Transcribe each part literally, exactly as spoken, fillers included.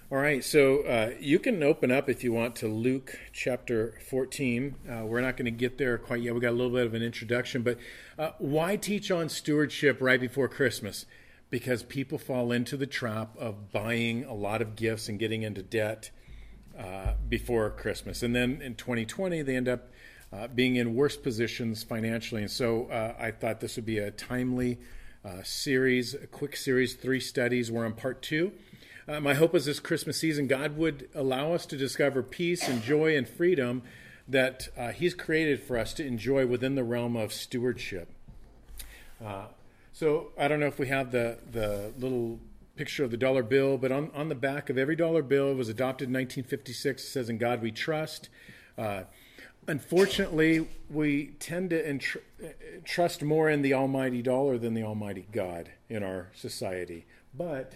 All right, so uh, you can open up if you want to Luke chapter fourteen. Uh, we're not going to get there quite yet. We got a little bit of an introduction, but uh, why teach on stewardship right before Christmas? Because people fall into the trap of buying a lot of gifts and getting into debt uh, before Christmas, and then in twenty twenty they end up uh, being in worse positions financially. And so uh, I thought this would be a timely uh, series, a quick series, three studies. We're on part two. Uh, my hope is this Christmas season, God would allow us to discover peace and joy and freedom that uh, He's created for us to enjoy within the realm of stewardship. Uh, so I don't know if we have the, the little picture of the dollar bill, but on, on the back of every dollar bill, it was adopted in nineteen fifty-six. It says, "In God we trust." Uh, unfortunately, we tend to entr- trust more in the almighty dollar than the almighty God in our society. But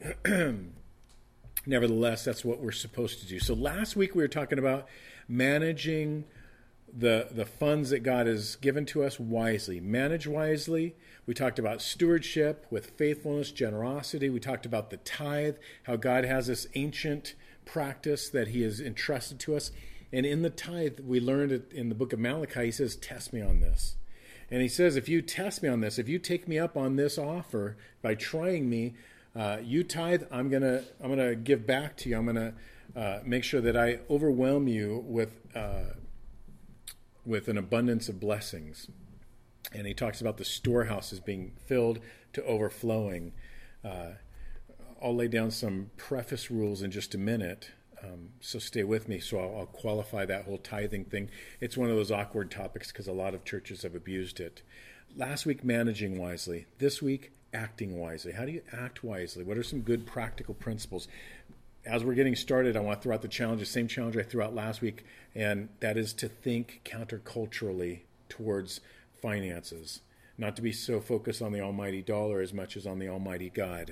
nevertheless, that's what we're supposed to do. So last week we were talking about managing the the funds that God has given to us wisely. Manage wisely. We talked about stewardship with faithfulness, generosity. We talked about the tithe, how God has this ancient practice that He has entrusted to us. And in the tithe, we learned it in the book of Malachi, He says, "Test me on this." And He says, if you test me on this, if you take me up on this offer by trying me, Uh, you tithe, I'm gonna I'm gonna give back to you. I'm gonna uh, make sure that I overwhelm you with uh, with an abundance of blessings. And he talks about the storehouses being filled to overflowing. Uh, I'll lay down some preface rules in just a minute, um, so stay with me. So I'll, I'll qualify that whole tithing thing. It's one of those awkward topics because a lot of churches have abused it. Last week, managing wisely. This week, acting wisely. How do you act wisely? What are some good practical principles? As we're getting started, I want to throw out the challenge, the same challenge I threw out last week, and that is to think counterculturally towards finances, not to be so focused on the almighty dollar as much as on the almighty God.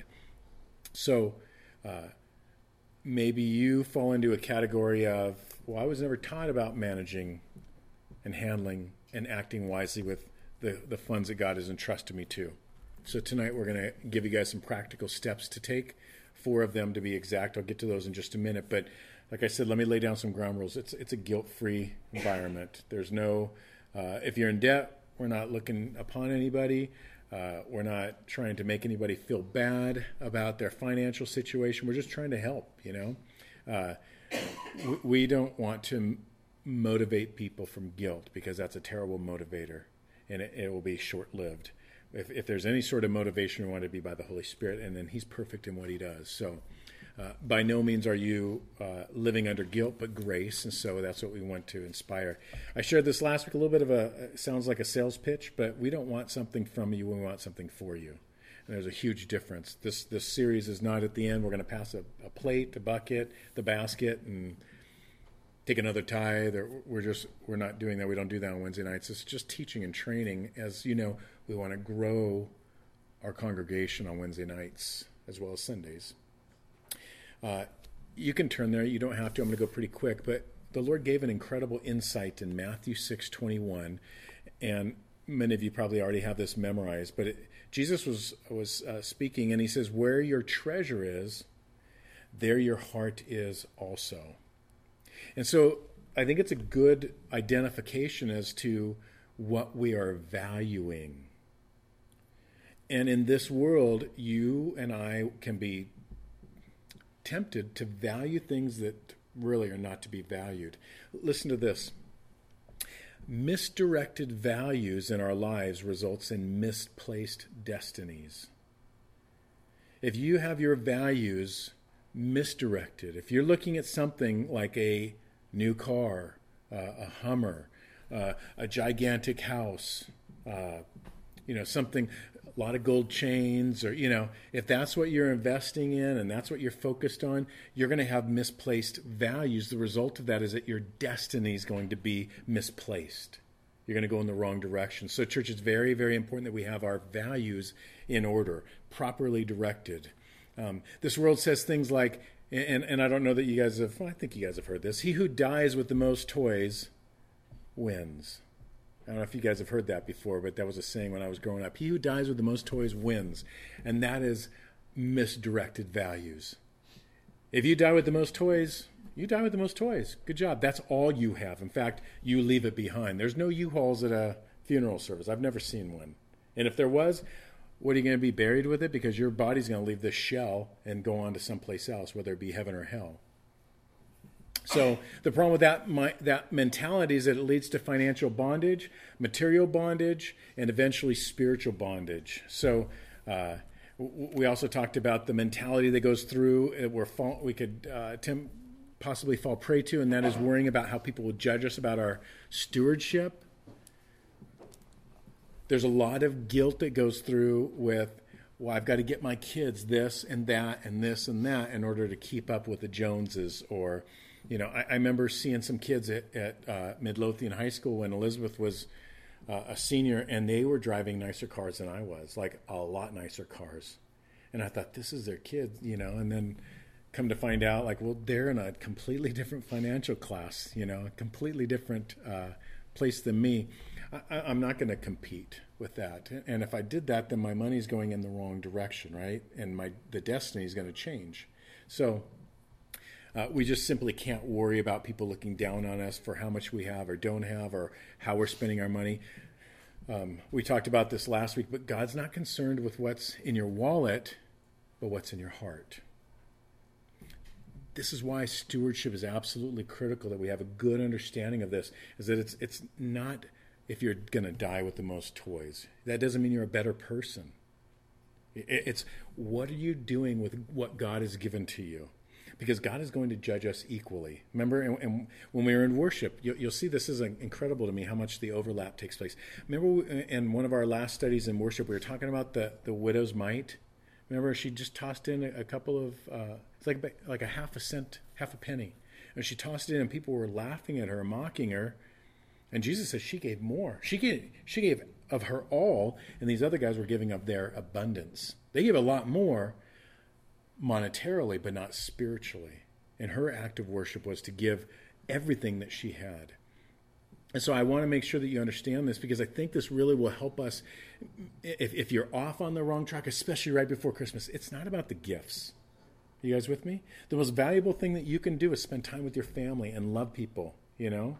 So uh, maybe you fall into a category of, well, I was never taught about managing and handling and acting wisely with the, the funds that God has entrusted me to. So tonight we're going to give you guys some practical steps to take, four of them to be exact. I'll get to those in just a minute. But like I said, let me lay down some ground rules. It's it's a guilt-free environment. There's no, uh, if you're in debt, we're not looking upon anybody. Uh, we're not trying to make anybody feel bad about their financial situation. We're just trying to help, you know. Uh, we, we don't want to motivate people from guilt because that's a terrible motivator, and it, it will be short-lived. If, if there's any sort of motivation, we want it to be by the Holy Spirit, and then He's perfect in what He does. So uh, by no means are you uh, living under guilt, but grace, and so that's what we want to inspire. I shared this last week, a little bit of a, it sounds like a sales pitch, but we don't want something from you, we want something for you. And there's a huge difference. This this series is not at the end. We're going to pass a, a plate, a bucket, the basket, and take another tithe, or we're just, we're not doing that. We don't do that on Wednesday nights. It's just teaching and training. As you know, we want to grow our congregation on Wednesday nights as well as Sundays. Uh, you can turn there. You don't have to. I'm going to go pretty quick. But the Lord gave an incredible insight in Matthew six twenty-one. And many of you probably already have this memorized. But it, Jesus was, was uh, speaking, and He says, "Where your treasure is, there your heart is also." And so I think it's a good identification as to what we are valuing. And in this world, you and I can be tempted to value things that really are not to be valued. Listen to this. Misdirected values in our lives results in misplaced destinies. If you have your values misdirected, if you're looking at something like a new car, uh, a Hummer, uh, a gigantic house, uh, you know, something, a lot of gold chains, or, you know, if that's what you're investing in and that's what you're focused on, you're going to have misplaced values. The result of that is that your destiny is going to be misplaced. You're going to go in the wrong direction. So, church, it's very, very important that we have our values in order, properly directed. Um, this world says things like, and, and I don't know that you guys have, well, I think you guys have heard this, he who dies with the most toys wins. I don't know if you guys have heard that before, but that was a saying when I was growing up. He who dies with the most toys wins. And that is misdirected values. If you die with the most toys, you die with the most toys. Good job. That's all you have. In fact, you leave it behind. There's no U-Hauls at a funeral service. I've never seen one. And if there was, what are you going to be buried with it? Because your body's going to leave this shell and go on to someplace else, whether it be heaven or hell. So the problem with that my, that mentality is that it leads to financial bondage, material bondage, and eventually spiritual bondage. So uh, w- we also talked about the mentality that goes through uh, where fall, we could uh, attempt, possibly fall prey to, and that is worrying about how people will judge us about our stewardship. There's a lot of guilt that goes through with, well, I've got to get my kids this and that and this and that in order to keep up with the Joneses. Or, you know, I, I remember seeing some kids at, at uh, Midlothian High School when Elizabeth was uh, a senior, and they were driving nicer cars than I was, like a lot nicer cars. And I thought, this is their kids, you know, and then come to find out, like, well, they're in a completely different financial class, you know, a completely different uh, place than me. I, I'm not going to compete with that. And if I did that, then my money's going in the wrong direction, right? And my the destiny is going to change. So uh, we just simply can't worry about people looking down on us for how much we have or don't have or how we're spending our money. Um, we talked about this last week, but God's not concerned with what's in your wallet, but what's in your heart. This is why stewardship is absolutely critical, that we have a good understanding of this, is that it's it's not if you're going to die with the most toys. That doesn't mean you're a better person. It's what are you doing with what God has given to you? Because God is going to judge us equally. Remember, and, and when we were in worship, you'll, you'll see this is incredible to me, how much the overlap takes place. Remember in one of our last studies in worship, we were talking about the, the widow's mite. Remember, she just tossed in a, a couple of, uh, it's like like a half a cent, half a penny. And she tossed it in, and people were laughing at her, mocking her. And Jesus says she gave more. She gave, she gave of her all, and these other guys were giving of their abundance. They gave a lot more monetarily, but not spiritually. And her act of worship was to give everything that she had. And so I want to make sure that you understand this, because I think this really will help us. If, if you're off on the wrong track, especially right before Christmas, it's not about the gifts. You guys with me? The most valuable thing that you can do is spend time with your family and love people, you know?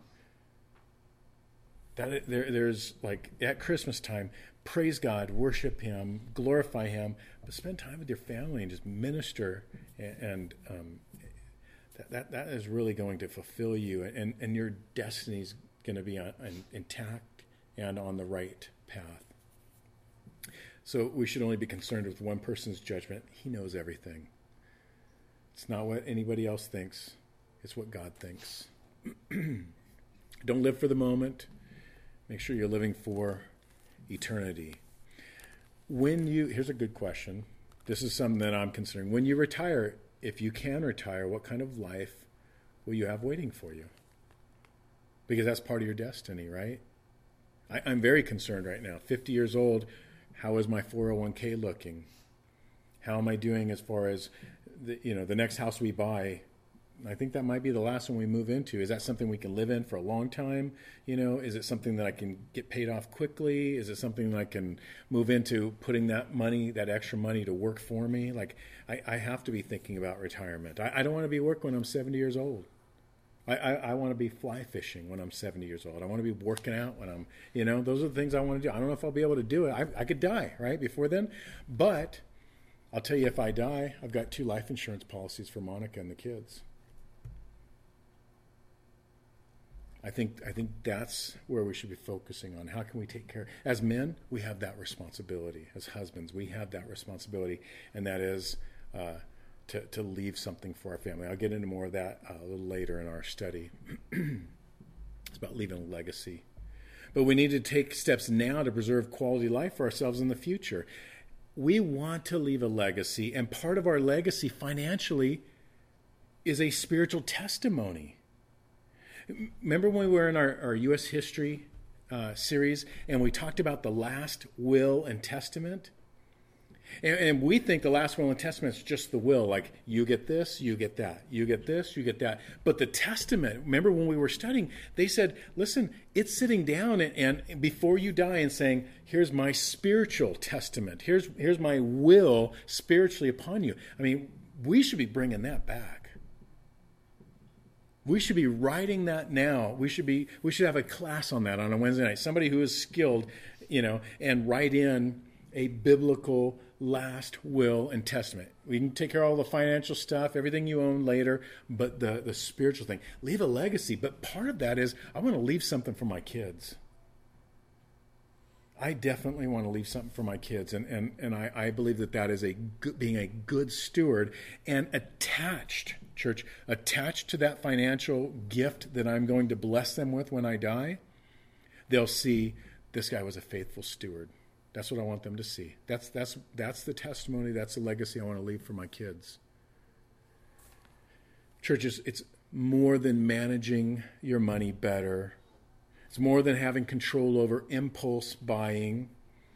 That there, there's like at Christmas time, praise God, worship Him, glorify Him, but spend time with your family and just minister, and, and um, that, that that is really going to fulfill you, and, and your destiny is going to be on, on, intact and on the right path. So we should only be concerned with one person's judgment. He knows everything. It's not what anybody else thinks. It's what God thinks. Don't live for the moment. Make sure you're living for eternity. When you, here's a good question. This is something that I'm considering. When you retire, if you can retire, what kind of life will you have waiting for you? Because that's part of your destiny, right? I, I'm very concerned right now. fifty years old, how is my four oh one k looking? How am I doing as far as, the, you know, the next house we buy? I think that might be the last one we move into. Is that something we can live in for a long time? You know, is it something that I can get paid off quickly? Is it something that I can move into putting that money, that extra money to work for me? Like, I, I have to be thinking about retirement. I, I don't want to be working when I'm seventy years old. I, I, I want to be fly fishing when I'm seventy years old. I want to be working out when I'm, you know, those are the things I want to do. I don't know if I'll be able to do it. I, I could die, right, before then. But I'll tell you, if I die, I've got two life insurance policies for Monica and the kids. I think I think that's where we should be focusing on. How can we take care? As men, we have that responsibility. As husbands, we have that responsibility, and that is uh, to, to leave something for our family. I'll get into more of that uh, a little later in our study. It's about leaving a legacy. But we need to take steps now to preserve quality life for ourselves in the future. We want to leave a legacy, and part of our legacy financially is a spiritual testimony. Remember when we were in our, our U S history uh, series and we talked about the last will and testament? And, and we think the last will and testament is just the will, like you get this, you get that, you get this, you get that. But the testament, remember when we were studying, they said, listen, it's sitting down and, and before you die and saying, here's my spiritual testament. Here's, here's my will spiritually upon you. I mean, we should be bringing that back. We should be writing that now. We should be. We should have a class on that on a Wednesday night. Somebody who is skilled, you know, and write in a biblical last will and testament. We can take care of all the financial stuff, everything you own later, but the the spiritual thing. Leave a legacy. But part of that is I want to leave something for my kids. I definitely want to leave something for my kids, and and and I, I believe that that is a good, being a good steward and attached. Church, attached to that financial gift that I'm going to bless them with when I die, they'll see this guy was a faithful steward. That's what I want them to see. That's that's that's the testimony, that's the legacy I want to leave for my kids. Churches, it's more than managing your money better. It's more than having control over impulse buying.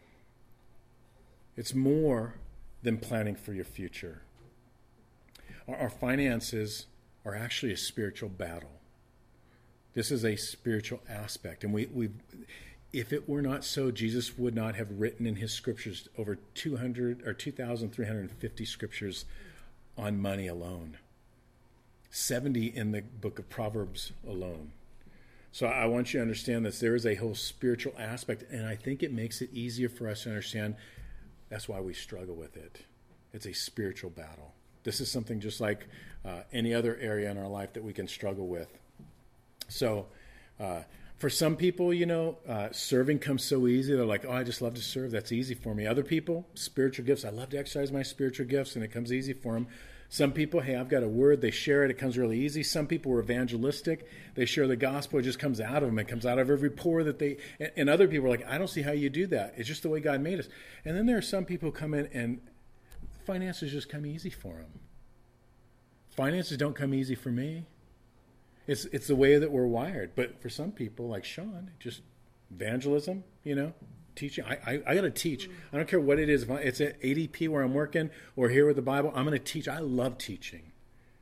It's more than planning for your future. Our finances are actually a spiritual battle. This is a spiritual aspect. And we, we, if it were not so, Jesus would not have written in his scriptures over two hundred or two thousand three hundred fifty scriptures on money alone. seventy in the book of Proverbs alone. So I want you to understand this. There is a whole spiritual aspect, and I think it makes it easier for us to understand. That's why we struggle with it. It's a spiritual battle. This is something just like uh, any other area in our life that we can struggle with. So uh, for some people, you know, uh, serving comes so easy. They're like, oh, I just love to serve. That's easy for me. Other people, spiritual gifts. I love to exercise my spiritual gifts, and it comes easy for them. Some people, hey, I've got a word. They share it. It comes really easy. Some people are evangelistic. They share the gospel. It just comes out of them. It comes out of every pore that they... And, and other people are like, I don't see how you do that. It's just the way God made us. And then there are some people who come in and finances just come easy for them. Finances don't come easy for me. It's it's the way that we're wired. But for some people, like Sean, just evangelism, you know, teaching. I, I, I got to teach. I don't care what it is. If I, it's at A D P where I'm working or here with the Bible, I'm going to teach. I love teaching.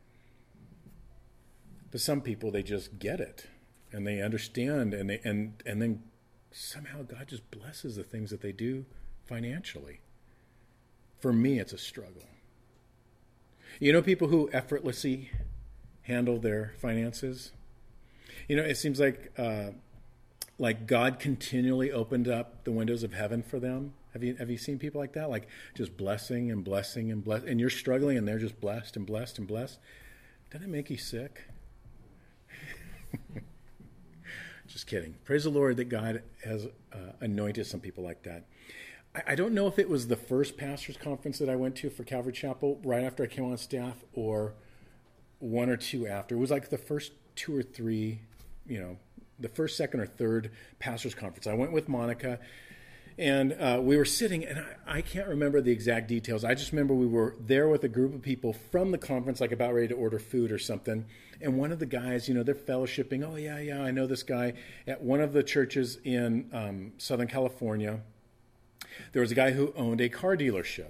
But some people, they just get it and they understand, and they and and then somehow God just blesses the things that they do financially. For me, it's a struggle. You know people who effortlessly handle their finances? You know, it seems like uh, like God continually opened up the windows of heaven for them. Have you have you seen people like that? Like just blessing and blessing and bless, and you're struggling and they're just blessed and blessed and blessed. Doesn't it make you sick? Just kidding. Praise the Lord that God has uh, anointed some people like that. I don't know if it was the first pastors' conference that I went to for Calvary Chapel right after I came on staff or one or two after. It was like the first two or three, you know, the first, second, or third pastors' conference. I went with Monica, and uh, we were sitting, and I, I can't remember the exact details. I just remember we were there with a group of people from the conference, like about ready to order food or something. And one of the guys, you know, they're fellowshipping. Oh, yeah, yeah, I know this guy at one of the churches in um, Southern California. There was a guy who owned a car dealership,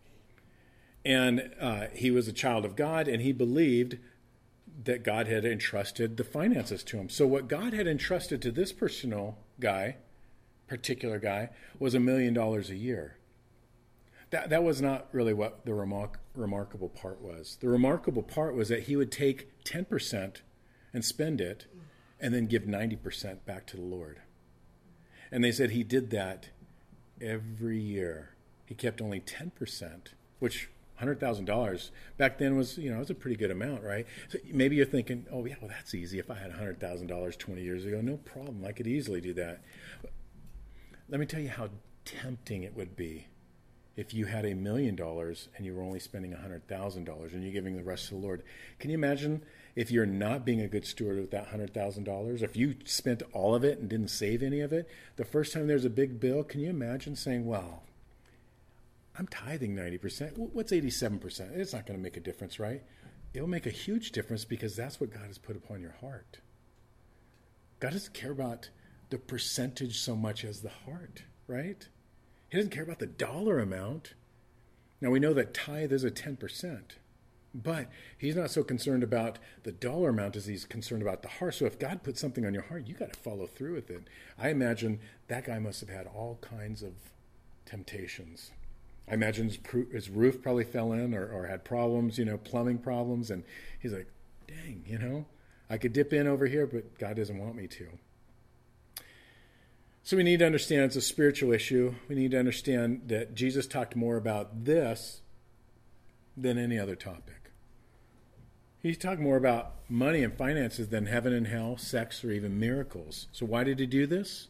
and uh, he was a child of God, and he believed that God had entrusted the finances to him. So what God had entrusted to this personal guy, particular guy, was a million dollars a year. That that was not really what the remark, remarkable part was. The remarkable part was that he would take ten percent and spend it, and then give ninety percent back to the Lord. And they said he did that every year. He kept only ten percent, which one hundred thousand dollars back then was, you know, it was a pretty good amount, right? So maybe you're thinking, oh, yeah, well, that's easy. If I had one hundred thousand dollars twenty years ago, no problem. I could easily do that. But let me tell you how tempting it would be if you had a million dollars and you were only spending one hundred thousand dollars and you're giving the rest to the Lord. Can you imagine if you're not being a good steward with that one hundred thousand dollars? If you spent all of it and didn't save any of it, the first time there's a big bill, can you imagine saying, well, I'm tithing ninety percent. What's eighty-seven percent? It's not going to make a difference, right? It'll make a huge difference because that's what God has put upon your heart. God doesn't care about the percentage so much as the heart, right? He doesn't care about the dollar amount. Now, we know that tithe is a ten percent, but he's not so concerned about the dollar amount as he's concerned about the heart. So if God puts something on your heart, you got to follow through with it. I imagine that guy must have had all kinds of temptations. I imagine his, his roof probably fell in or, or had problems, you know, plumbing problems. And he's like, dang, you know, I could dip in over here, but God doesn't want me to. So we need to understand it's a spiritual issue. We need to understand that Jesus talked more about this than any other topic. He talked more about money and finances than heaven and hell, sex, or even miracles. So why did he do this?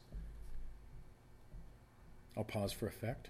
I'll pause for effect.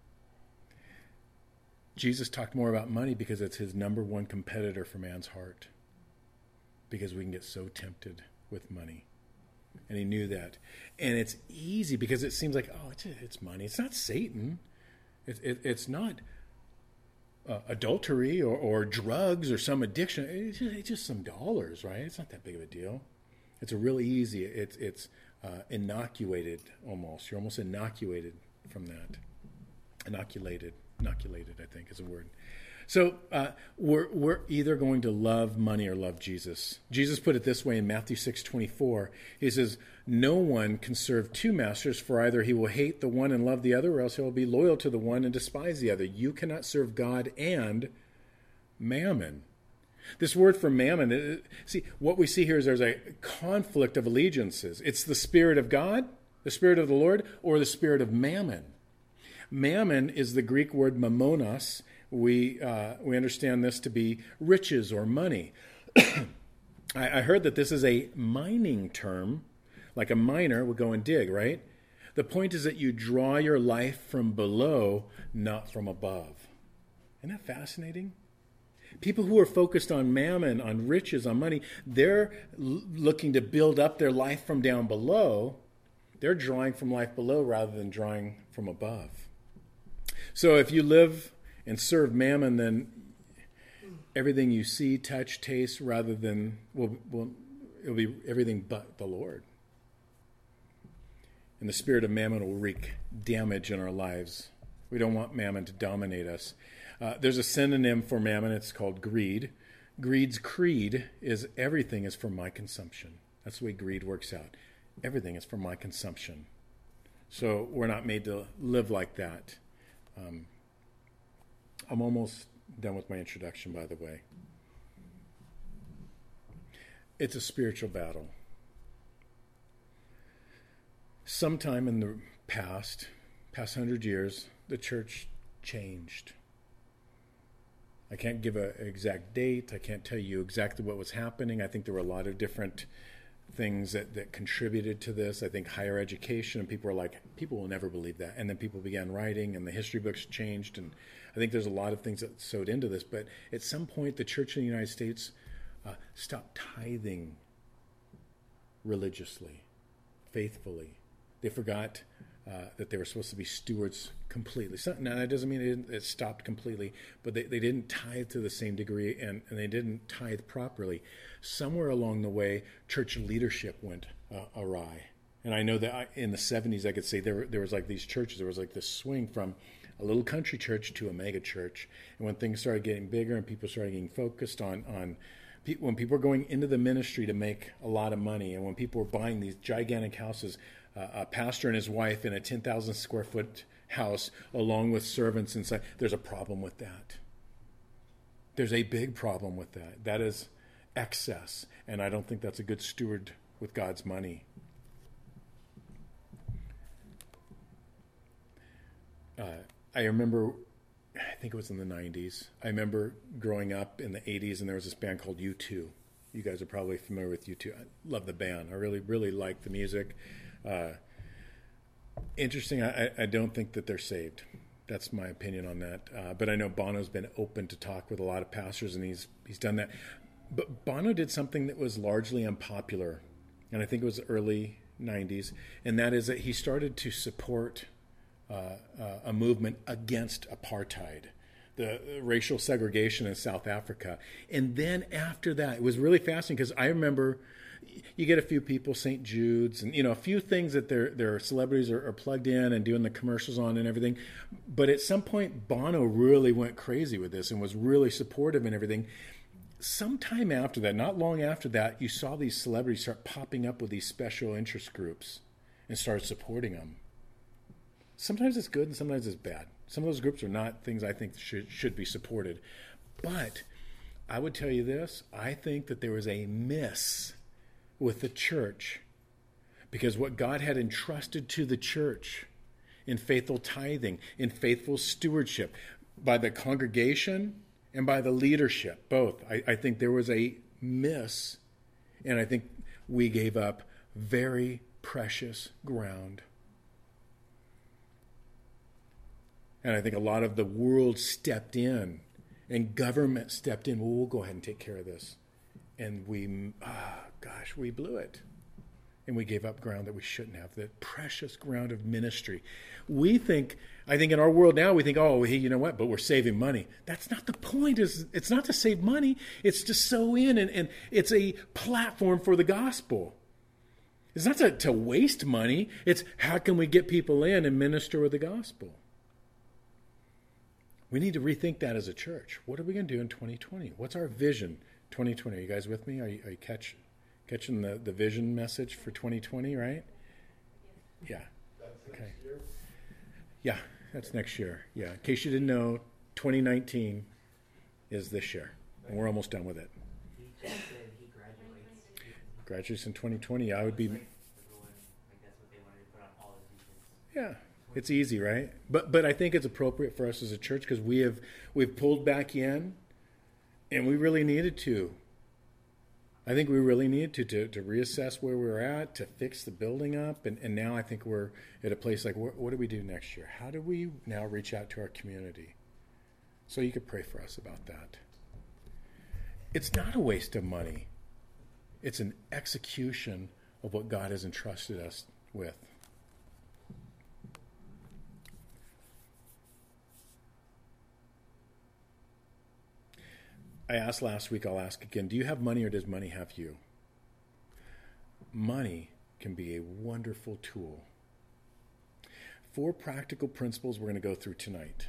Jesus talked more about money because it's his number one competitor for man's heart. Because we can get so tempted with money. And he knew that. And it's easy because it seems like, oh, it's, it's money. It's not Satan. It, it, it's not uh, adultery or, or drugs or some addiction. It's just, it's just some dollars, right? It's not that big of a deal. It's a really easy. It's, it's uh, inoculated almost. You're almost inoculated from that. Inoculated. Inoculated, I think, is a word. So uh, we're, we're either going to love money or love Jesus. Jesus put it this way in Matthew six twenty-four. He says, no one can serve two masters, for either he will hate the one and love the other, or else he will be loyal to the one and despise the other. You cannot serve God and mammon. This word for mammon, it, see, what we see here is there's a conflict of allegiances. It's the Spirit of God, the Spirit of the Lord, or the Spirit of mammon. Mammon is the Greek word mammonos. We uh, we understand this to be riches or money. I, I heard that this is a mining term, like a miner would go and dig, right? The point is that you draw your life from below, not from above. Isn't that fascinating? People who are focused on mammon, on riches, on money, they're l- looking to build up their life from down below. They're drawing from life below rather than drawing from above. So if you live and serve mammon, then everything you see, touch, taste, rather than, will, will it'll be everything but the Lord. And the spirit of mammon will wreak damage in our lives. We don't want mammon to dominate us. Uh, there's a synonym for mammon. It's called greed. Greed's creed is everything is for my consumption. That's the way greed works out. Everything is for my consumption. So we're not made to live like that. Um, I'm almost done with my introduction, by the way. It's a spiritual battle. Sometime in the past, past hundred years, the church changed. I can't give an exact date. I can't tell you exactly what was happening. I think there were a lot of different things that, that contributed to this. I think higher education, and people were like, people will never believe that. And then people began writing, and the history books changed, and I think there's a lot of things that sewed into this. But at some point, the church in the United States uh, stopped tithing religiously, faithfully. They forgot uh, that they were supposed to be stewards completely. So, now, that doesn't mean it, didn't, it stopped completely, but they, they didn't tithe to the same degree, and, and they didn't tithe properly. Somewhere along the way, church leadership went uh, awry. And I know that I, in the seventies, I could say there, there was like these churches, there was like this swing from a little country church to a mega church. And when things started getting bigger and people started getting focused on, on pe- when people were going into the ministry to make a lot of money, and when people were buying these gigantic houses, uh, a pastor and his wife in a ten thousand square foot house along with servants inside, there's a problem with that. There's a big problem with that. That is excess, and I don't think that's a good steward with God's money. Uh, I remember, I think it was in the nineties, I remember growing up in the eighties, and there was this band called U two. You guys are probably familiar with U two. I love the band. I really, really like the music. Uh, interesting, I, I don't think that they're saved. That's my opinion on that. Uh, but I know Bono's been open to talk with a lot of pastors, and he's he's done that. But Bono did something that was largely unpopular, and I think it was early nineties, and that is that he started to support uh, uh, a movement against apartheid, the racial segregation in South Africa. And then after that, it was really fascinating because I remember you get a few people, Saint Jude's, and you know a few things that their their celebrities are, are plugged in and doing the commercials on and everything. But at some point, Bono really went crazy with this and was really supportive and everything. Sometime after that, not long after that, you saw these celebrities start popping up with these special interest groups and started supporting them. Sometimes it's good and sometimes it's bad. Some of those groups are not things I think should should be supported. But I would tell you this. I think that there was a miss with the church because what God had entrusted to the church in faithful tithing, in faithful stewardship, by the congregation and by the leadership, both. I, I think there was a miss, and I think we gave up very precious ground. And I think a lot of the world stepped in, and government stepped in. Well, we'll go ahead and take care of this. And we, ah, gosh, we blew it. And we gave up ground that we shouldn't have, that precious ground of ministry. We think, I think in our world now, we think, oh, hey, you know what, but we're saving money. That's not the point. It's, it's not to save money. It's to sow in, and, and it's a platform for the gospel. It's not to, to waste money. It's how can we get people in and minister with the gospel? We need to rethink that as a church. What are we going to do in twenty twenty? What's our vision twenty twenty? Are you guys with me? Are you, are you catch, catching the, the vision message for twenty twenty, right? Yeah. That's okay. next year? Yeah, that's next year. Yeah. In case you didn't know, twenty nineteen is this year. And we're almost done with it. He just said he graduates. Graduates in twenty twenty. I would be... Like, everyone, like that's what they wanted to put on all the teachers. Yeah. It's easy, right? But but I think it's appropriate for us as a church because we have we've pulled back in, and we really needed to. I think we really needed to to, to reassess where we're at, to fix the building up, and, and now I think we're at a place like, what, what do we do next year? How do we now reach out to our community? So you could pray for us about that. It's not a waste of money. It's an execution of what God has entrusted us with. I asked last week, I'll ask again, do you have money or does money have you? Money can be a wonderful tool. Four practical principles we're going to go through tonight.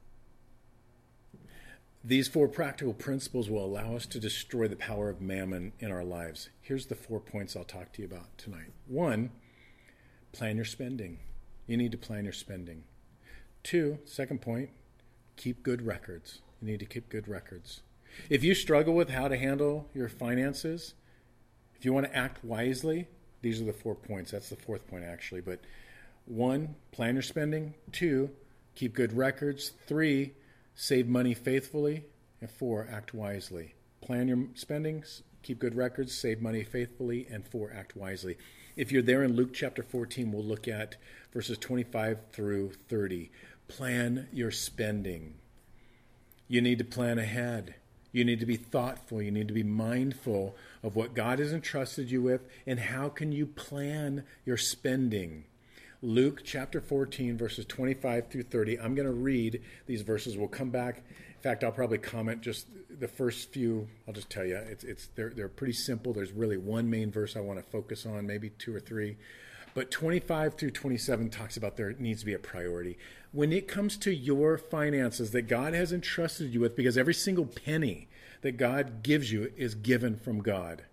These four practical principles will allow us to destroy the power of mammon in our lives. Here's the four points I'll talk to you about tonight. One, plan your spending. You need to plan your spending. Two, second point, keep good records. You need to keep good records. If you struggle with how to handle your finances, if you want to act wisely, these are the four points. That's the fourth point, actually. But one, plan your spending. Two, keep good records. Three, save money faithfully. And four, act wisely. Plan your spending, keep good records, save money faithfully, and four, act wisely. If you're there in Luke chapter fourteen, we'll look at verses twenty-five through thirty. Plan your spending. You need to plan ahead. You need to be thoughtful. You need to be mindful of what God has entrusted you with and how can you plan your spending. Luke chapter fourteen, verses twenty-five through thirty. I'm going to read these verses. We'll come back. In fact, I'll probably comment just the first few. I'll just tell you, it's it's they're they're pretty simple. There's really one main verse I want to focus on, maybe two or three. But twenty-five through twenty-seven talks about there needs to be a priority. When it comes to your finances that God has entrusted you with, because every single penny that God gives you is given from God.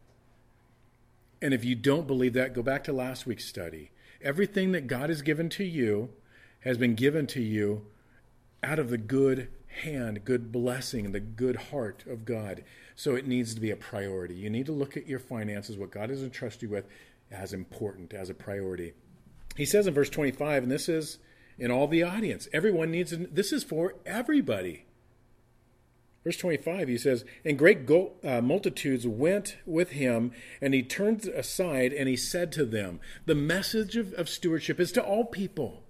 And if you don't believe that, go back to last week's study. Everything that God has given to you has been given to you out of the good hand, good blessing, the good heart of God. So it needs to be a priority. You need to look at your finances, what God has entrusted you with, as important, as a priority. He says in verse twenty-five, and this is in all the audience, everyone needs, this is for everybody. Verse twenty-five, he says, and great go- uh, multitudes went with him, and he turned aside and he said to them, the message of, of stewardship is to all people.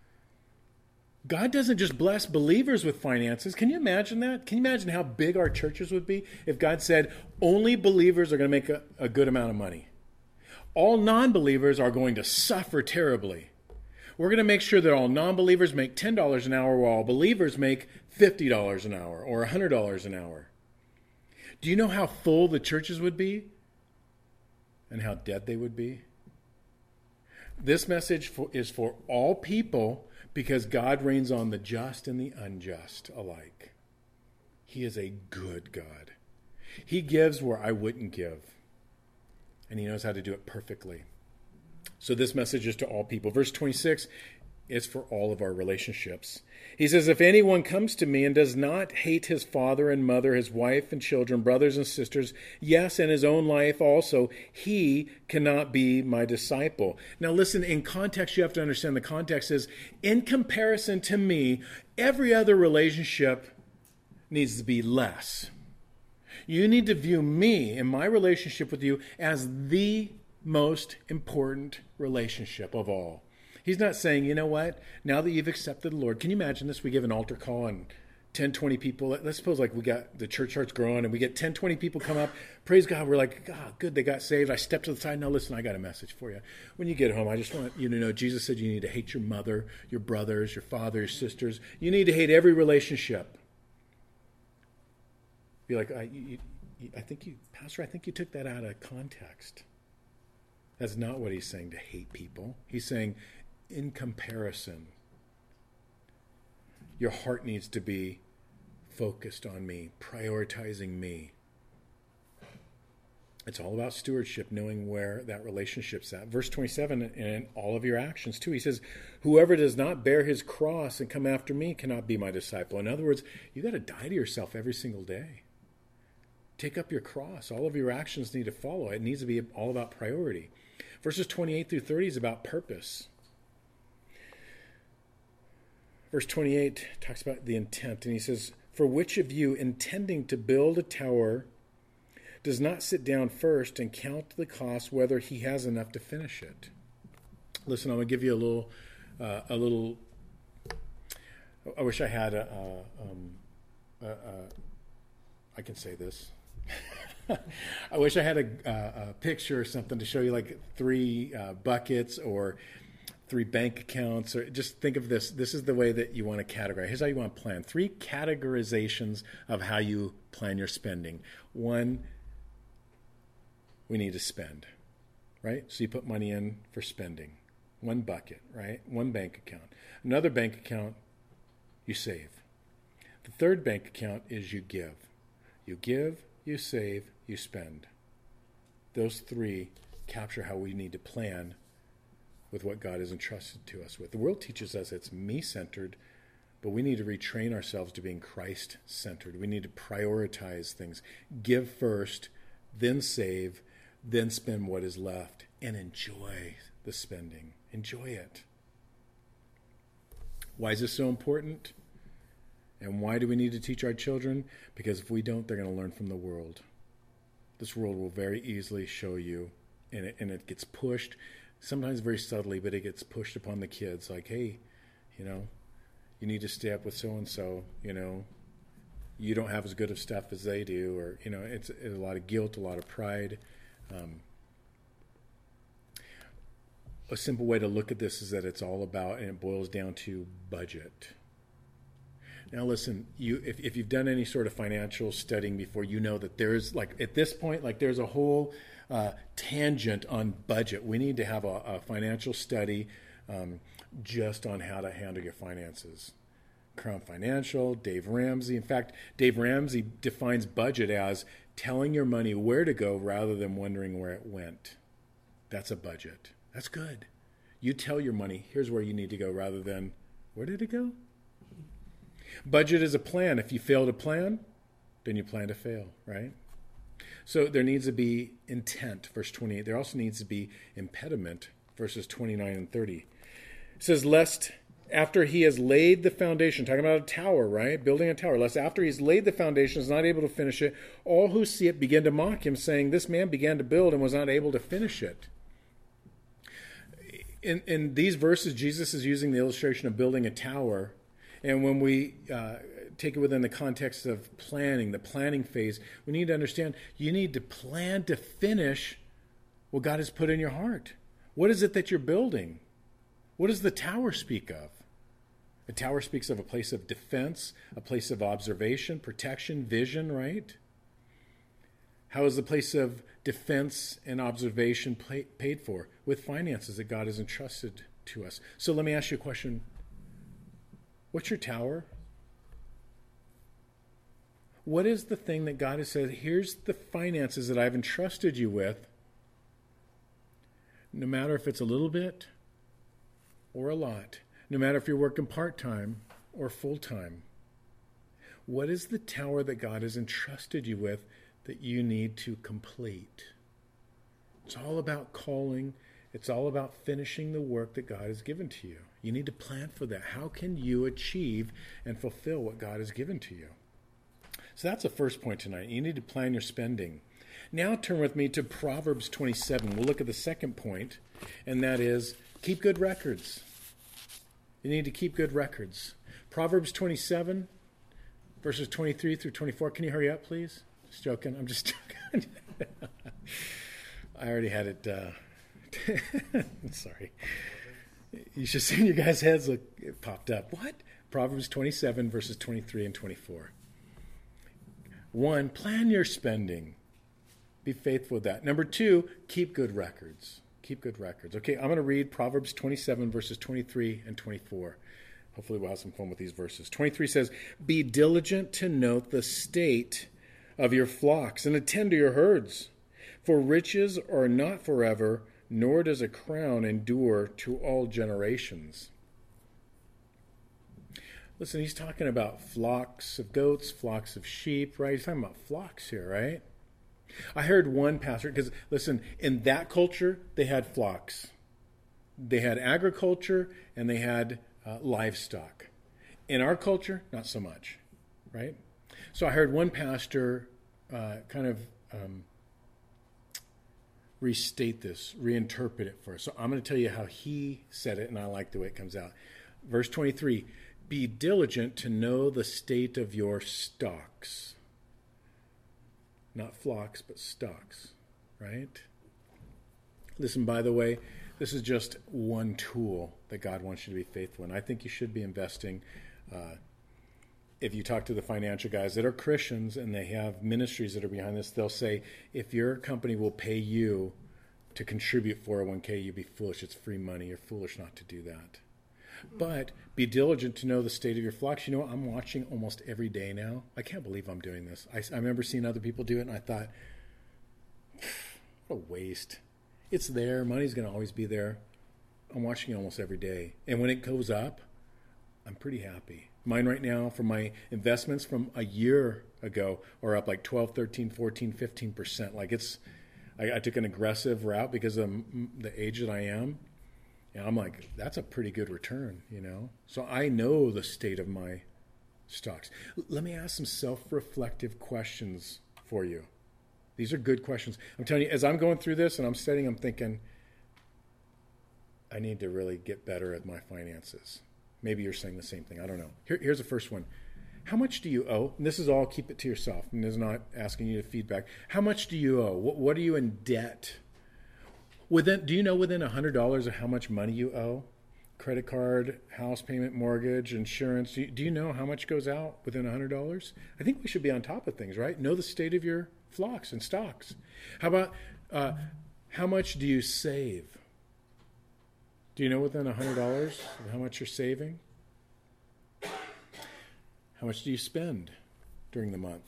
God doesn't just bless believers with finances. Can you imagine that? Can you imagine how big our churches would be if God said only believers are going to make a, a good amount of money? All non-believers are going to suffer terribly. We're going to make sure that all non-believers make ten dollars an hour while all believers make fifty dollars an hour or one hundred dollars an hour. Do you know how full the churches would be and how dead they would be? This message for, is for all people because God reigns on the just and the unjust alike. He is a good God. He gives where I wouldn't give. And he knows how to do it perfectly. So this message is to all people. Verse twenty-six, It's for all of our relationships. He says, if anyone comes to me and does not hate his father and mother, his wife and children, brothers and sisters, yes, and his own life also, he cannot be my disciple. Now listen, in context, you have to understand the context is, in comparison to me, every other relationship needs to be less. You need to view me and my relationship with you as the most important relationship of all. He's not saying, you know what, now that you've accepted the Lord, can you imagine this? We give an altar call and ten, twenty people, let's suppose like we got, the church starts growing and we get ten, twenty people come up, praise God, we're like, God, good, they got saved. I step to the side, now listen, I got a message for you. When you get home, I just want you to know, Jesus said you need to hate your mother, your brothers, your father, your sisters. You need to hate every relationship. Be like, I, you, you, I think you, Pastor, I think you took that out of context. That's not what he's saying, to hate people. He's saying, in comparison, your heart needs to be focused on me, prioritizing me. It's all about stewardship, knowing where that relationship's at. Verse twenty-seven, and all of your actions too. He says, whoever does not bear his cross and come after me cannot be my disciple. In other words, you got to die to yourself every single day. Take up your cross. All of your actions need to follow. It needs to be all about priority. Verses twenty-eight through thirty is about purpose. Verse twenty-eight talks about the intent, and he says, for which of you, intending to build a tower, does not sit down first and count the cost, whether he has enough to finish it? Listen, I'm going to give you a little, uh, a little, I wish I had a, a, um, a, a I can say this. I wish I had a, a, a picture or something to show you, like three uh, buckets or three bank accounts, or just think of this. This is the way that you want to categorize. Here's how you want to plan. Three categorizations of how you plan your spending. One, we need to spend, right? So you put money in for spending. One bucket, right? One bank account. Another bank account, you save. The third bank account is you give. You give, you save, you spend. Those three capture how we need to plan with what God has entrusted to us with. The world teaches us it's me-centered, but we need to retrain ourselves to being Christ-centered. We need to prioritize things. Give first, then save, then spend what is left, and enjoy the spending. Enjoy it. Why is this so important? And why do we need to teach our children? Because if we don't, they're going to learn from the world. This world will very easily show you, and it, and it gets pushed, sometimes very subtly, but it gets pushed upon the kids. Like, hey, you know, you need to stay up with so-and-so, you know, you don't have as good of stuff as they do, or, you know, it's, it's a lot of guilt, a lot of pride. Um, a simple way to look at this is that it's all about, and it boils down to budget. Now listen, you if, if you've done any sort of financial studying before, you know that there's, like, at this point, like there's a whole uh, tangent on budget. We need to have a, a financial study um, just on how to handle your finances. Crown Financial, Dave Ramsey. In fact, Dave Ramsey defines budget as telling your money where to go rather than wondering where it went. That's a budget. That's good. You tell your money, here's where you need to go, rather than, where did it go? Budget is a plan. If you fail to plan, then you plan to fail, right? So there needs to be intent, verse twenty-eight. There also needs to be impediment, verses twenty-nine and thirty. It says, lest after he has laid the foundation, talking about a tower, right? Building a tower. Lest after he's laid the foundation, is not able to finish it, all who see it begin to mock him, saying, this man began to build and was not able to finish it. In, in these verses, Jesus is using the illustration of building a tower. And when we uh, take it within the context of planning, the planning phase, we need to understand you need to plan to finish what God has put in your heart. What is it that you're building? What does the tower speak of? The tower speaks of a place of defense, a place of observation, protection, vision, right? How is the place of defense and observation pay, paid for? With finances that God has entrusted to us. So let me ask you a question. What's your tower? What is the thing that God has said, here's the finances that I've entrusted you with, no matter if it's a little bit or a lot, no matter if you're working part-time or full-time. What is the tower that God has entrusted you with that you need to complete? It's all about calling. It's all about finishing the work that God has given to you. You need to plan for that. How can you achieve and fulfill what God has given to you? So that's the first point tonight. You need to plan your spending. Now turn with me to Proverbs twenty-seven. We'll look at the second point, and that is keep good records. You need to keep good records. Proverbs twenty-seven, verses twenty-three through twenty-four. Can you hurry up, please? Just joking. I'm just joking. I already had it. Uh, sorry. You should see in your guys' heads, look, it popped up. What? Proverbs twenty-seven, verses twenty-three and twenty-four. One, plan your spending. Be faithful with that. Number two, keep good records. Keep good records. Okay, I'm going to read Proverbs twenty-seven, verses twenty-three and twenty-four. Hopefully we'll have some fun with these verses. twenty-three says, be diligent to note the state of your flocks and attend to your herds. For riches are not forever, nor does a crown endure to all generations. Listen, he's talking about flocks of goats, flocks of sheep, right? He's talking about flocks here, right? I heard one pastor, because listen, in that culture, they had flocks. They had agriculture and they had uh, livestock. In our culture, not so much, right? So I heard one pastor uh, kind of um, restate this, reinterpret it for us. So I'm going to tell you how he said it, and I like the way it comes out. Verse twenty-three, be diligent to know the state of your stocks. Not flocks, but stocks, right? Listen, by the way, this is just one tool that God wants you to be faithful in. I think you should be investing. Uh, if you talk to the financial guys that are Christians and they have ministries that are behind this, they'll say, if your company will pay you to contribute four oh one k, you'd be foolish. It's free money. You're foolish not to do that. But be diligent to know the state of your flocks. You know, I'm watching almost every day now. I can't believe I'm doing this. I, I remember seeing other people do it, and I thought, what a waste. It's there. Money's going to always be there. I'm watching it almost every day. And when it goes up, I'm pretty happy. Mine right now, for my investments from a year ago, are up like twelve, thirteen, fourteen, fifteen percent. Like it's, I, I took an aggressive route because of the age that I am. And I'm like, that's a pretty good return, you know? So I know the state of my stocks. L- let me ask some self-reflective questions for you. These are good questions. I'm telling you, as I'm going through this and I'm studying, I'm thinking, I need to really get better at my finances. Maybe you're saying the same thing. I don't know. Here, here's the first one. How much do you owe? And this is all, keep it to yourself. And this is not asking you to feedback. How much do you owe? What, what are you in debt? Within, do you know within one hundred dollars of how much money you owe? Credit card, house payment, mortgage, insurance. Do you, do you know how much goes out within one hundred dollars? I think we should be on top of things, right? Know the state of your flocks and stocks. How about uh, how much do you save? Do you know within one hundred dollars how much you're saving? How much do you spend during the month?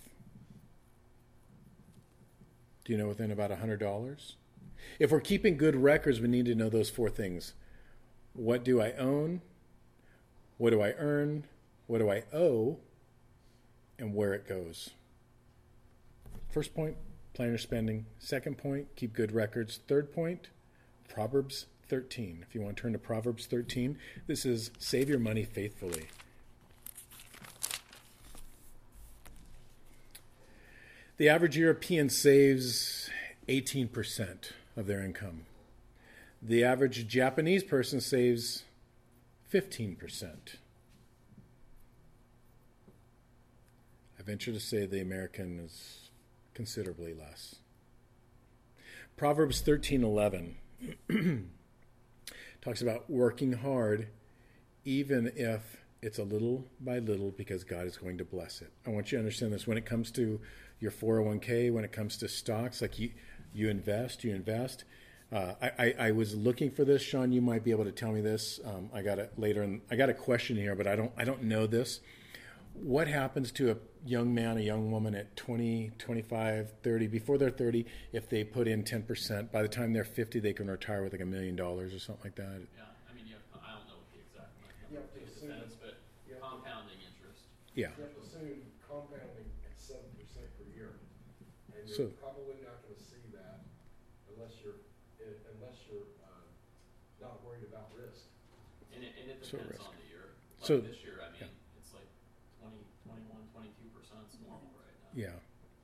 Do you know within about one hundred dollars? If we're keeping good records, we need to know those four things. What do I own? What do I earn? What do I owe? And where it goes. First point, plan your spending. Second point, keep good records. Third point, Proverbs thirteen. If you want to turn to Proverbs thirteen, this is save your money faithfully. The average European saves eighteen percent of their income. The average Japanese person saves fifteen percent. I venture to say the American is considerably less. Proverbs thirteen eleven talks about working hard even if it's a little by little because God is going to bless it. I want you to understand this. When it comes to your four oh one k, when it comes to stocks, like you, you invest, you invest. Uh, I, I, I was looking for this, Sean. You might be able to tell me this. Um, I got it later, and I got a question here, but I don't. I don't know this. What happens to a young man, a young woman at twenty, twenty-five, thirty, before they're thirty, if they put in ten percent? By the time they're fifty, they can retire with like a million dollars or something like that. Yeah, I mean, you have, I don't know what the exact. Yeah, Yeah. You have to assume compounding at seven percent per year. And So- you're probably not going to see that unless you're, i- unless you're uh, not worried about risk. And it, and it So depends risk. on the year. Like So- this year, I mean, it's like twenty, twenty-one, twenty-two percent is normal right now. Yeah.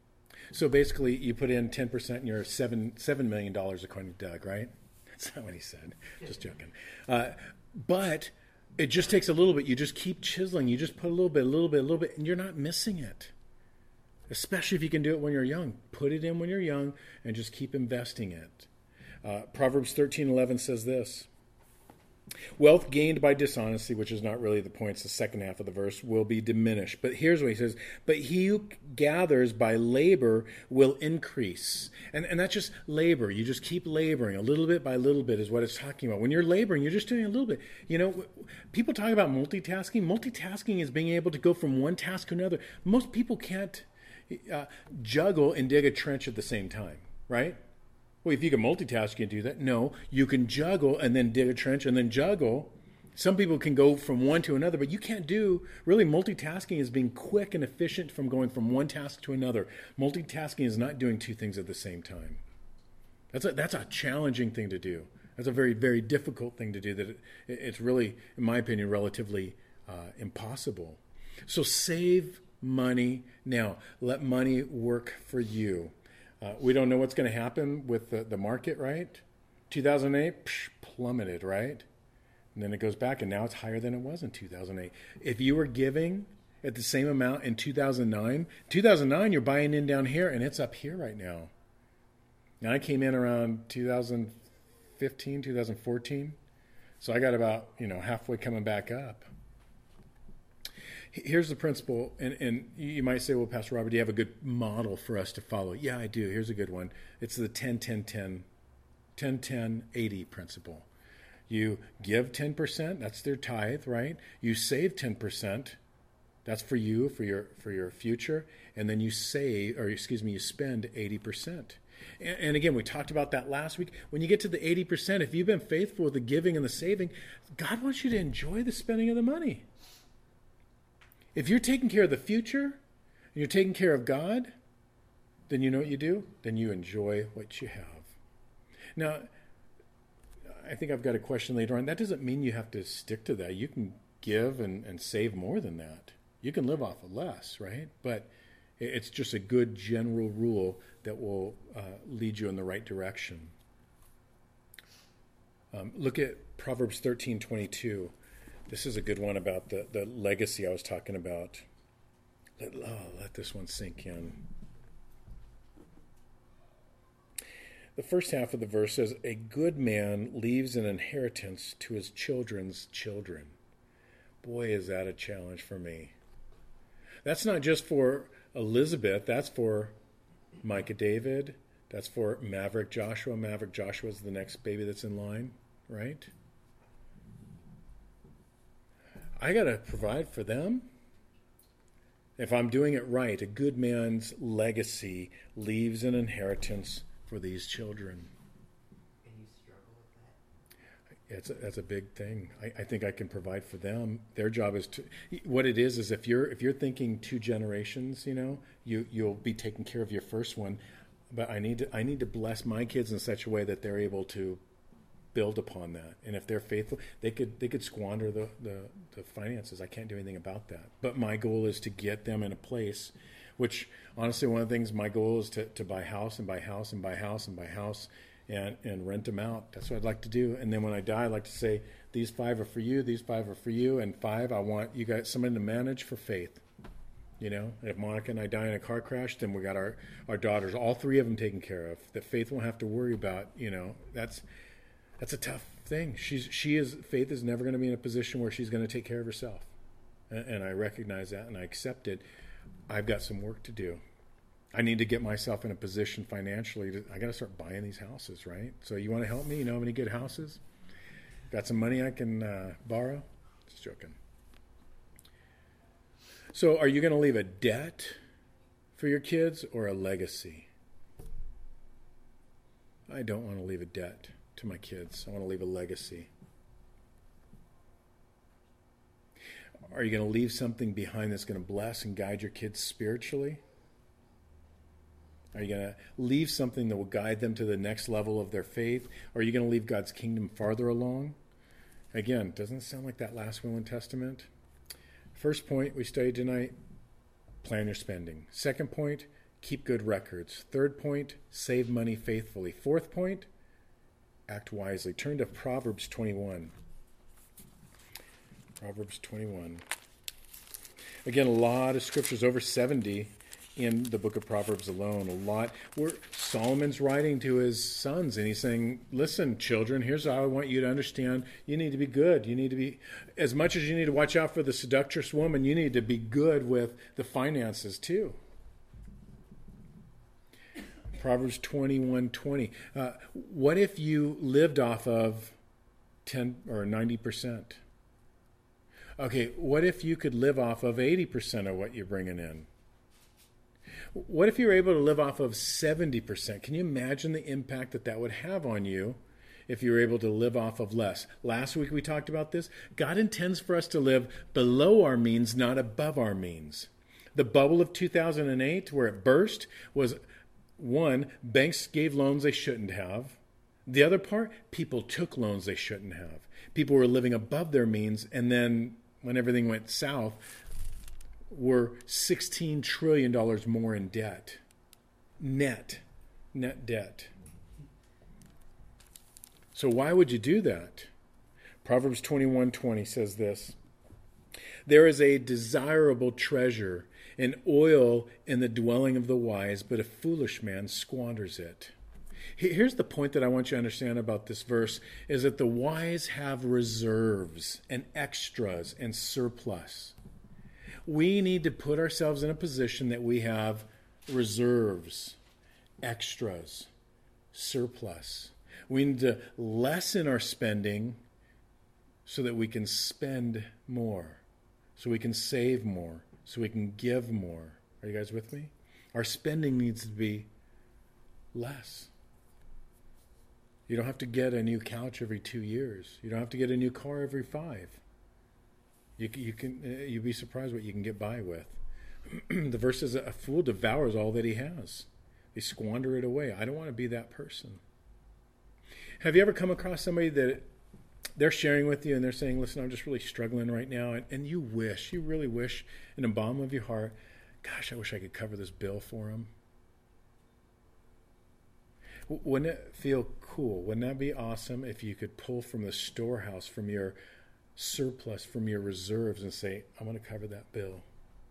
So basically, you put in ten percent and you're seven seven million dollars, according to Doug, right? That's not what he said. Just joking. Uh, but it just takes a little bit. You just keep chiseling. You just put a little bit, a little bit, a little bit, and you're not missing it. Especially if you can do it when you're young. Put it in when you're young and just keep investing it. Uh, Proverbs thirteen eleven says this. Wealth gained by dishonesty, which is not really the point, it's the second half of the verse, will be diminished. But here's what he says, but he who gathers by labor will increase. And, and that's just labor. You just keep laboring. A little bit by little bit is what it's talking about. When you're laboring, you're just doing a little bit. You know, people talk about multitasking. Multitasking is being able to go from one task to another. Most people can't uh, juggle and dig a trench at the same time, right? Well, if you can multitask, you can do that. No, you can juggle and then dig a trench and then juggle. Some people can go from one to another, but you can't do, really multitasking is being quick and efficient from going from one task to another. Multitasking is not doing two things at the same time. That's a, that's a challenging thing to do. That's a very, very difficult thing to do that it, it's really, in my opinion, relatively uh, impossible. So save money now. Let money work for you. Uh, we don't know what's going to happen with the, the market, right? two thousand eight, psh, plummeted, right? And then it goes back, and now it's higher than it was in two thousand eight. If you were giving at the same amount in two thousand nine, two thousand nine, you're buying in down here, and it's up here right now. Now, I came in around two thousand fifteen, two thousand fourteen, so I got about, you know, halfway coming back up. Here's the principle, and, and you might say, well, Pastor Robert, do you have a good model for us to follow? Yeah, I do. Here's a good one. It's the ten ten ten, ten ten eighty principle. You give ten percent, that's their tithe, right? You save ten percent, that's for you, for your for your future, and then you save, or excuse me, you spend eighty percent. And, and again, we talked about that last week. When you get to the eighty percent, if you've been faithful with the giving and the saving, God wants you to enjoy the spending of the money. If you're taking care of the future, and you're taking care of God, then you know what you do? Then you enjoy what you have. Now, I think I've got a question later on. That doesn't mean you have to stick to that. You can give and, and save more than that. You can live off of less, right? But it's just a good general rule that will uh, lead you in the right direction. Um, look at Proverbs thirteen twenty-two. This is a good one about the, the legacy I was talking about. Let, oh, let this one sink in. The first half of the verse says, a good man leaves an inheritance to his children's children. Boy, is that a challenge for me. That's not just for Elizabeth. That's for Micah David. That's for Maverick Joshua. Maverick Joshua is the next baby that's in line, right? I got to provide for them. If I'm doing it right, a good man's legacy leaves an inheritance for these children. And you struggle with that? It's a, that's a big thing. I, I think I can provide for them. Their job is to. What it is is if you're if you're thinking two generations, you know, you you'll be taking care of your first one, but I need to I need to bless my kids in such a way that they're able to build upon that. And if they're faithful, they could they could squander the, the, the finances. I can't do anything about that. But my goal is to get them in a place, which honestly, one of the things, my goal is to, to buy house and buy house and buy house and buy house and, and rent them out. That's what I'd like to do. And then when I die, I'd like to say, these five are for you, these five are for you, and five, I want you guys, somebody to manage for Faith. You know, if Monica and I die in a car crash, then we got our, our daughters, all three of them taken care of, that Faith won't have to worry about. You know, that's that's a tough thing. She's she is Faith is never going to be in a position where she's going to take care of herself, and, and I recognize that and I accept it. I've got some work to do. I need to get myself in a position financially. To, I got to start buying these houses, right? So you want to help me? You know how many good houses? Got some money I can uh, borrow? Just joking. So are you going to leave a debt for your kids or a legacy? I don't want to leave a debt to my kids. I want to leave a legacy. Are you going to leave something behind that's going to bless and guide your kids spiritually? Are you going to leave something that will guide them to the next level of their faith? Or are you going to leave God's kingdom farther along? Again, doesn't it sound like that last will and testament? First point we studied tonight, plan your spending. Second point, keep good records. Third point, save money faithfully. Fourth point, act wisely. Turn to Proverbs twenty-one. Proverbs twenty-one. Again, a lot of scriptures, over seventy in the book of Proverbs alone. A lot where Solomon's writing to his sons, and he's saying, listen, children, here's how I want you to understand. You need to be good. You need to be, as much as you need to watch out for the seductress woman, you need to be good with the finances too. Proverbs twenty-one twenty. Uh, what if you lived off of ten or ninety percent? Okay, what if you could live off of eighty percent of what you're bringing in? What if you were able to live off of seventy percent? Can you imagine the impact that that would have on you if you were able to live off of less? Last week we talked about this. God intends for us to live below our means, not above our means. The bubble of two thousand eight, where it burst, was one, banks gave loans they shouldn't have. The other part, people took loans they shouldn't have. People were living above their means, and then when everything went south, were sixteen trillion dollars more in debt. Net. Net debt. So why would you do that? Proverbs twenty-one twenty says this. There is a desirable treasure, an oil in the dwelling of the wise, but a foolish man squanders it. Here's the point that I want you to understand about this verse, is that the wise have reserves and extras and surplus. We need to put ourselves in a position that we have reserves, extras, surplus. We need to lessen our spending so that we can spend more, so we can save more, so we can give more. Are you guys with me? Our spending needs to be less. You don't have to get a new couch every two years. You don't have to get a new car every five. You, you can, uh, you'd be surprised what you can get by with. The verse says, a fool devours all that he has. They squander it away. I don't want to be that person. Have you ever come across somebody that they're sharing with you and they're saying, listen, I'm just really struggling right now. And, and you wish, you really wish in the bottom of your heart, gosh, I wish I could cover this bill for them. Wouldn't it feel cool? Wouldn't that be awesome if you could pull from the storehouse, from your surplus, from your reserves, and say, I'm going to cover that bill?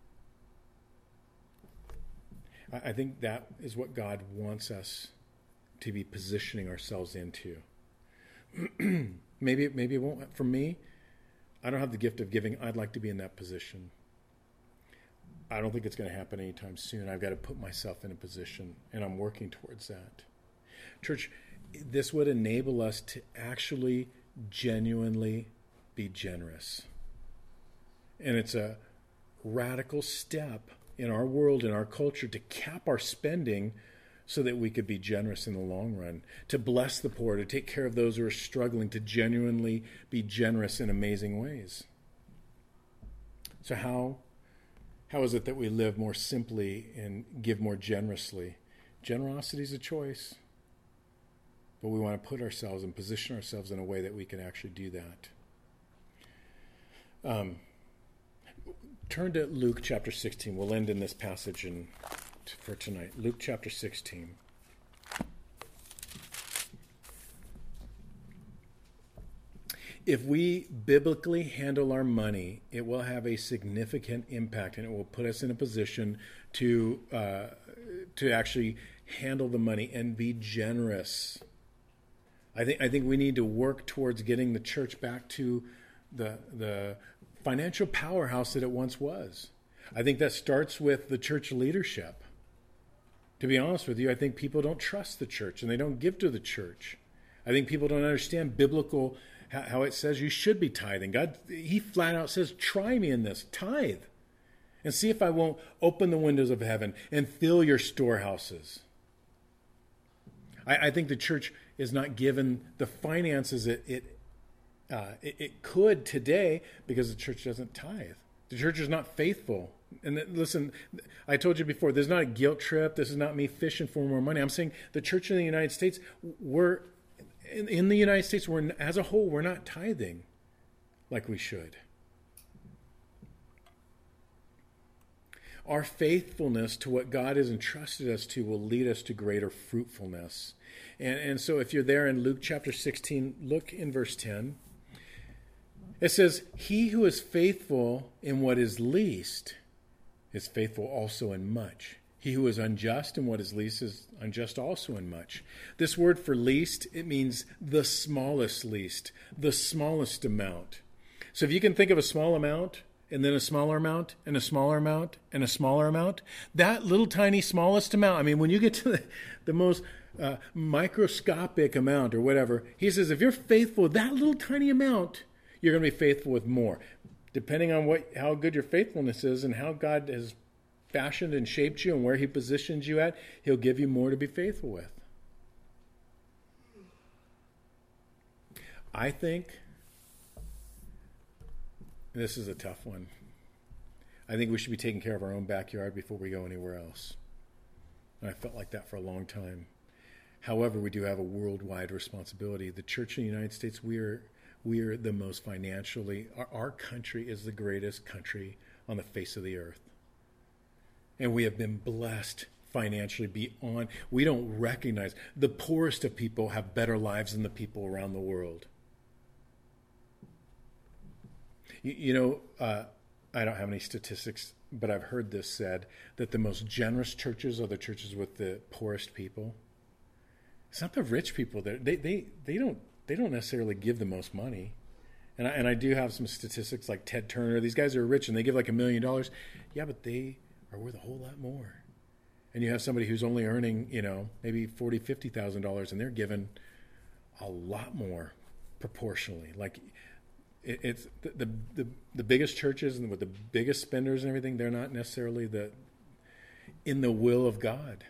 I think that is what God wants us to be positioning ourselves into. maybe, maybe it won't. For me, I don't have the gift of giving. I'd like to be in that position. I don't think it's going to happen anytime soon. I've got to put myself in a position, and I'm working towards that. Church, this would enable us to actually genuinely be generous. And it's a radical step in our world, in our culture, to cap our spending so that we could be generous in the long run, to bless the poor, to take care of those who are struggling, to genuinely be generous in amazing ways. So how, how is it that we live more simply and give more generously? Generosity is a choice. But we want to put ourselves and position ourselves in a way that we can actually do that. Um, turn to Luke chapter sixteen. We'll end in this passage in, for tonight. Luke chapter sixteen. If we biblically handle our money, it will have a significant impact, and it will put us in a position to uh, to actually handle the money and be generous. I think I think we need to work towards getting the church back to the the financial powerhouse that it once was. I think that starts with the church leadership. To be honest with you, I think people don't trust the church and they don't give to the church. I think people don't understand biblical, how it says you should be tithing. God, he flat out says, try me in this, tithe, and see if I won't open the windows of heaven and fill your storehouses. I, I think the church is not given the finances it it, uh, it it could today because the church doesn't tithe. The church is not faithful. And th- listen, I told you before, there's not a guilt trip. This is not me fishing for more money. I'm saying the church in the United States, we're in, in the United States, we're as a whole, we're not tithing like we should. Our faithfulness to what God has entrusted us to will lead us to greater fruitfulness. And, and so if you're there in Luke chapter sixteen, look in verse ten. It says, he who is faithful in what is least is faithful also in much. He who is unjust in what is least is unjust also in much. This word for least, it means the smallest least, the smallest amount. So if you can think of a small amount, and then a smaller amount, and a smaller amount, and a smaller amount, that little tiny smallest amount, I mean, when you get to the, the most uh, microscopic amount or whatever, he says, if you're faithful with that little tiny amount, you're going to be faithful with more. Depending on what, how good your faithfulness is and how God has fashioned and shaped you and where he positions you at, he'll give you more to be faithful with. I think this is a tough one. I think we should be taking care of our own backyard before we go anywhere else. And I felt like that for a long time. However, we do have a worldwide responsibility. The church in the United States, we are we are the most financially, our, our country is the greatest country on the face of the earth. And we have been blessed financially beyond, we don't recognize, the poorest of people have better lives than the people around the world. You, you know, uh, I don't have any statistics, but I've heard this said, that the most generous churches are the churches with the poorest people. It's not the rich people that they they they don't they don't necessarily give the most money. And I, and I do have some statistics like Ted Turner. These guys are rich and they give like a million dollars. Yeah, but they are worth a whole lot more. And you have somebody who's only earning, you know, maybe forty, fifty thousand dollars, and they're given a lot more proportionally. Like it, it's the, the the the biggest churches and with the biggest spenders and everything, they're not necessarily the in the will of God.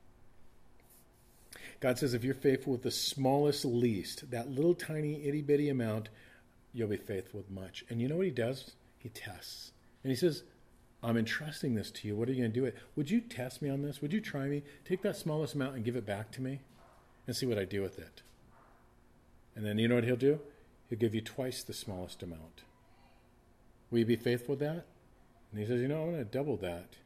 God says, if you're faithful with the smallest least, that little tiny itty bitty amount, you'll be faithful with much. And you know what he does? He tests. And he says, I'm entrusting this to you. What are you going to do it? Would you test me on this? Would you try me? Take that smallest amount and give it back to me and see what I do with it. And then you know what he'll do? He'll give you twice the smallest amount. Will you be faithful with that? And he says, you know, I'm going to double that.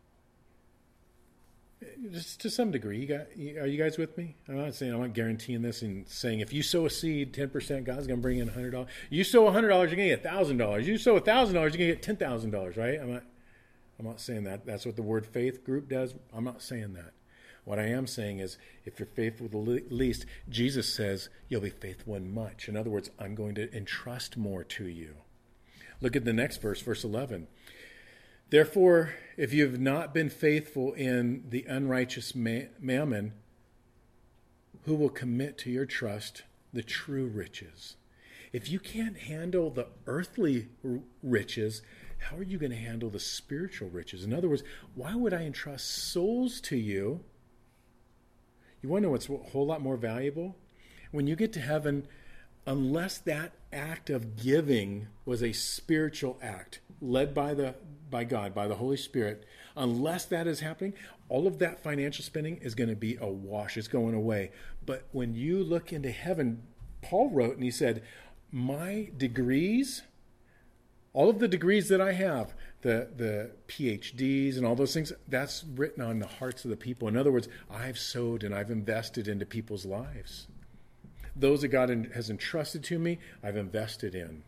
Just to some degree. You got, are you guys with me? I'm not saying, I'm not guaranteeing this and saying if you sow a seed, ten percent, God's going to bring in one hundred dollars. You sow one hundred dollars, you're going to get one thousand dollars. You sow one thousand dollars, you're going to get ten thousand dollars, right? I'm not, I'm not saying that. That's what the Word Faith group does. I'm not saying that. What I am saying is if you're faithful with the least, Jesus says you'll be faithful in much. In other words, I'm going to entrust more to you. Look at the next verse, verse eleven. Therefore, if you have not been faithful in the unrighteous mammon, who will commit to your trust the true riches? If you can't handle the earthly riches, how are you going to handle the spiritual riches? In other words, why would I entrust souls to you? You want to know what's a whole lot more valuable? When you get to heaven, unless that act of giving was a spiritual act led by the by God, by the Holy Spirit, unless that is happening, all of that financial spending is going to be a wash. It's going away. But when you look into heaven, Paul wrote and he said, my degrees, all of the degrees that I have, the, the P H Ds and all those things, that's written on the hearts of the people. In other words, I've sowed and I've invested into people's lives. Those that God has entrusted to me, I've invested in.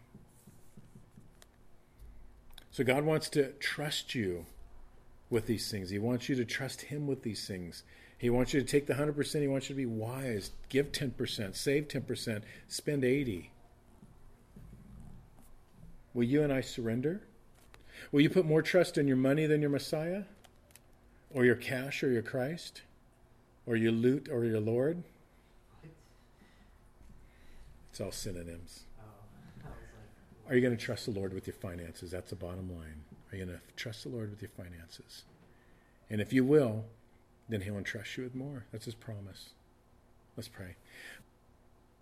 So God wants to trust you with these things. He wants you to trust him with these things. He wants you to take the one hundred percent. He wants you to be wise. Give ten percent. Save ten percent. Spend eighty percent. Will you and I surrender? Will you put more trust in your money than your Messiah? Or your cash or your Christ? Or your loot or your Lord? It's all synonyms. Are you going to trust the Lord with your finances? That's the bottom line. Are you going to trust the Lord with your finances? And if you will, then he'll entrust you with more. That's his promise. Let's pray.